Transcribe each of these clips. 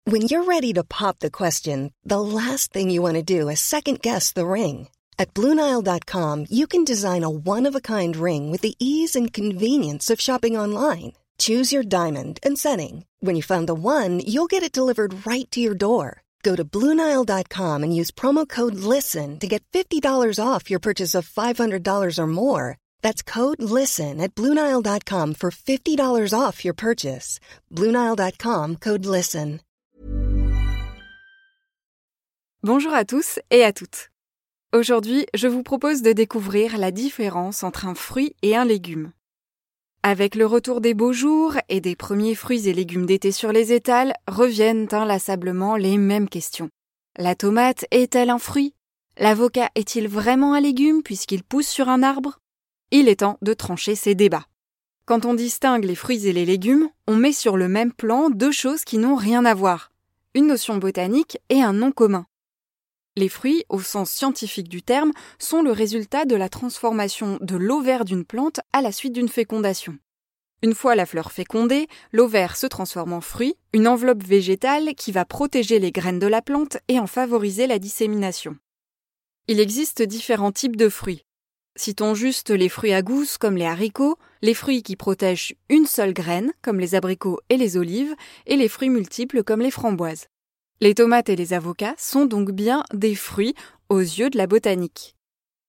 When you're ready to pop the question, the last thing you want to do is second-guess the ring. At BlueNile.com, you can design a one-of-a-kind ring with the ease and convenience of shopping online. Choose your diamond and setting. When you find the one, you'll get it delivered right to your door. Go to BlueNile.com and use promo code LISTEN to get $50 off your purchase of $500 or more. That's code LISTEN at BlueNile.com for $50 off your purchase. BlueNile.com, code LISTEN. Bonjour à tous et à toutes. Aujourd'hui, je vous propose de découvrir la différence entre un fruit et un légume. Avec le retour des beaux jours et des premiers fruits et légumes d'été sur les étals, reviennent inlassablement les mêmes questions. La tomate est-elle un fruit ? L'avocat est-il vraiment un légume puisqu'il pousse sur un arbre ? Il est temps de trancher ces débats. Quand on distingue les fruits et les légumes, on met sur le même plan deux choses qui n'ont rien à voir. Une notion botanique et un nom commun. Les fruits, au sens scientifique du terme, sont le résultat de la transformation de l'ovaire d'une plante à la suite d'une fécondation. Une fois la fleur fécondée, l'ovaire se transforme en fruit, une enveloppe végétale qui va protéger les graines de la plante et en favoriser la dissémination. Il existe différents types de fruits. Citons juste les fruits à gousse comme les haricots, les fruits qui protègent une seule graine comme les abricots et les olives, et les fruits multiples comme les framboises. Les tomates et les avocats sont donc bien des fruits aux yeux de la botanique.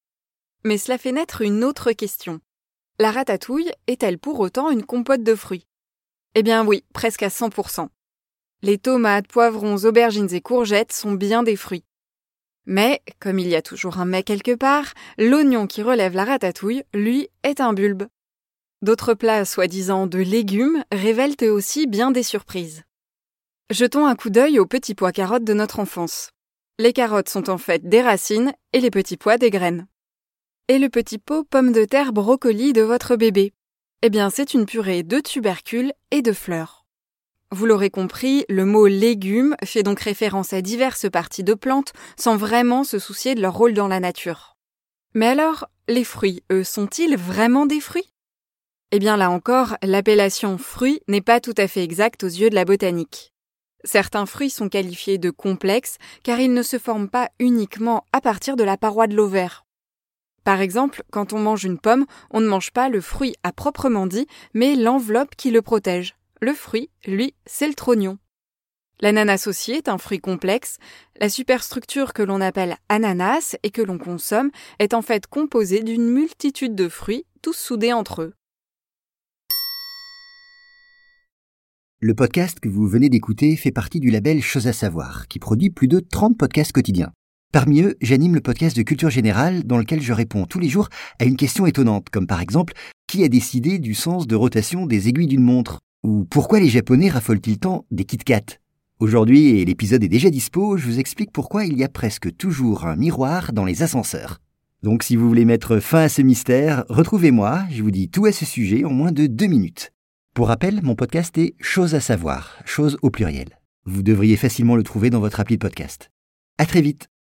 Mais cela fait naître une autre question. La ratatouille est-elle pour autant une compote de fruits ? Eh bien oui, presque à 100%. Les tomates, poivrons, aubergines et courgettes sont bien des fruits. Mais, comme il y a toujours un mais quelque part, l'oignon qui relève la ratatouille, lui, est un bulbe. D'autres plats soi-disant de légumes révèlent eux aussi bien des surprises. Jetons un coup d'œil aux petits pois carottes de notre enfance. Les carottes sont en fait des racines et les petits pois des graines. Et le petit pot pommes de terre brocoli de votre bébé ? Eh bien, c'est une purée de tubercules et de fleurs. Vous l'aurez compris, le mot légumes fait donc référence à diverses parties de plantes sans vraiment se soucier de leur rôle dans la nature. Mais alors, les fruits, eux, sont-ils vraiment des fruits ? Eh bien là encore, l'appellation fruit n'est pas tout à fait exacte aux yeux de la botanique. Certains fruits sont qualifiés de complexes car ils ne se forment pas uniquement à partir de la paroi de l'ovaire. Par exemple, quand on mange une pomme, on ne mange pas le fruit à proprement dit, mais l'enveloppe qui le protège. Le fruit, lui, c'est le trognon. L'ananas aussi est un fruit complexe. La superstructure que l'on appelle ananas et que l'on consomme est en fait composée d'une multitude de fruits, tous soudés entre eux. Le podcast que vous venez d'écouter fait partie du label Chose à savoir, qui produit plus de 30 podcasts quotidiens. Parmi eux, j'anime le podcast de Culture Générale dans lequel je réponds tous les jours à une question étonnante, comme par exemple « Qui a décidé du sens de rotation des aiguilles d'une montre ?» ou « Pourquoi les Japonais raffolent-ils tant des Kit Kat ?» Aujourd'hui, et l'épisode est déjà dispo, je vous explique pourquoi il y a presque toujours un miroir dans les ascenseurs. Donc si vous voulez mettre fin à ce mystère, retrouvez-moi, je vous dis tout à ce sujet en moins de 2 minutes. Pour rappel, mon podcast est Chose à savoir, chose au pluriel. Vous devriez facilement le trouver dans votre appli de podcast. À très vite.